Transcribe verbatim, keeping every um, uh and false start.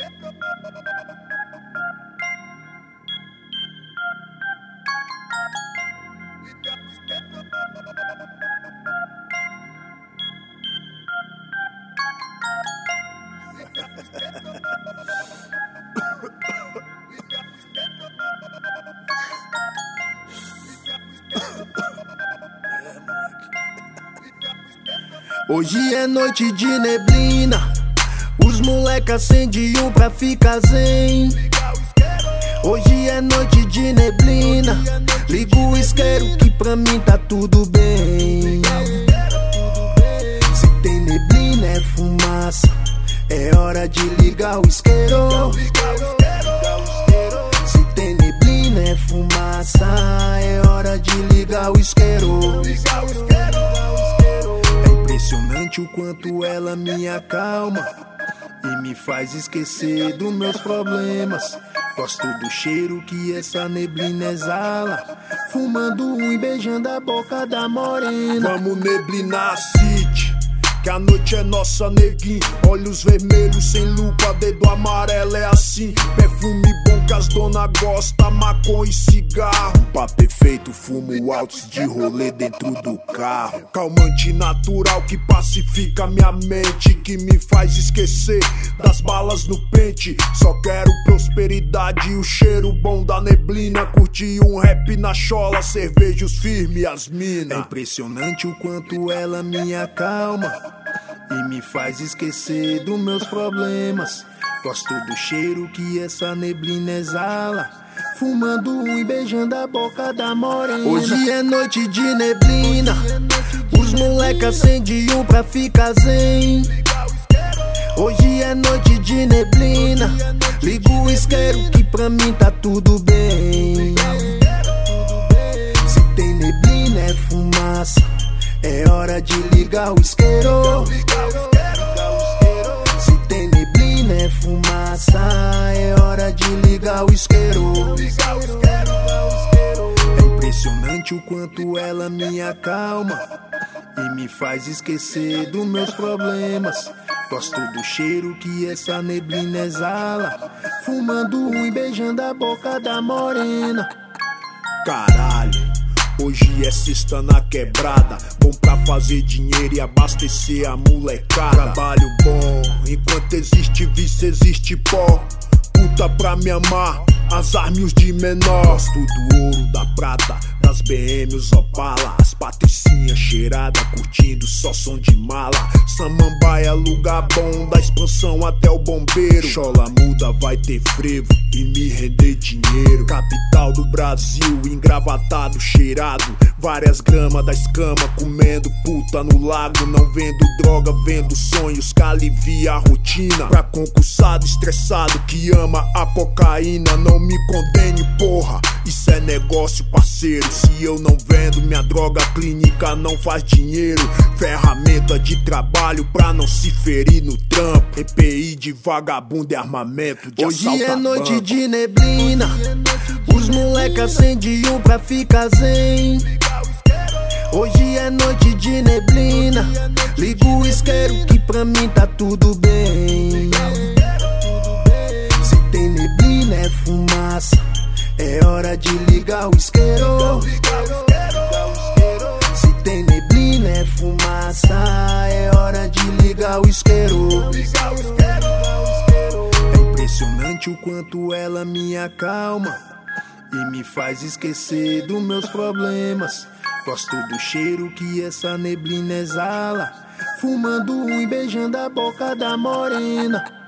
Hoje é noite de neblina, os moleque acende um pra ficar zen. Hoje é noite de neblina, liga o isqueiro que pra mim tá tudo bem. Se tem neblina é fumaça, é hora de ligar o isqueiro. Se tem neblina é fumaça, é hora de ligar o isqueiro. Impressionante o quanto ela me acalma e me faz esquecer dos meus problemas. Gosto do cheiro que essa neblina exala, fumando um e beijando a boca da morena. Vamos neblinar a city, que a noite é nossa, neguinho. Olhos vermelhos sem lupa, dedo amarelo, é assim. Perfume bom que as dona gosta, maconha e cigarro. Papo perfeito, fumo altos de rolê dentro do carro. Calmante natural que pacifica minha mente, que me faz esquecer das balas no pente. Só quero prosperidade e o cheiro bom da neblina. Curti um rap na chola, cervejos firmes, as mina. É impressionante o quanto ela me acalma e me faz esquecer dos meus problemas. Gosto do cheiro que essa neblina exala, fumando um e beijando a boca da morena. Hoje é noite de neblina, os moleque acende um pra ficar zen. Hoje é noite de neblina, liga o isqueiro que pra mim tá tudo bem. Se tem neblina é fumaça, é hora de ligar o isqueiro. Se tem neblina é fumaça, é hora de ligar o isqueiro. É impressionante o quanto ela me acalma e me faz esquecer dos meus problemas. Gosto do cheiro que essa neblina exala, fumando um e beijando a boca da morena. Caralho, hoje é sexta na quebrada, bom pra fazer dinheiro e abastecer a molecada. Trabalho bom, enquanto existe vício existe pó. Puta pra me amar, as armas de menor. Gosto do ouro, da prata, das B M, os Opala, as patricinhas cheirada, curtindo só som de mala. Samambaia, lugar bom, da expansão até o bombeiro. Chola muda, vai ter frevo e me render dinheiro. Capital do Brasil, engravatado, cheirado, várias gramas da escama, comendo puta no lago. Não vendo droga, vendo sonhos que alivia a rotina. Pra concursado estressado que ama a cocaína, não me condene, porra, isso é negócio, parceiro. Se eu não vendo minha droga, clínica não faz dinheiro. Ferramenta de trabalho pra não se ferir no trampo. E P I de vagabundo e armamento de Hoje assalto é a noite banco. de neblina, os moleque acende um pra ficar zen. Hoje é noite de neblina, liga o isqueiro que pra mim tá tudo bem. Se tem neblina é fumaça, é hora de ligar o isqueiro. Se tem neblina é fumaça, é hora de ligar o isqueiro. É impressionante o quanto ela me acalma e me faz esquecer dos meus problemas. Gosto do cheiro que essa neblina exala, fumando um e beijando a boca da morena.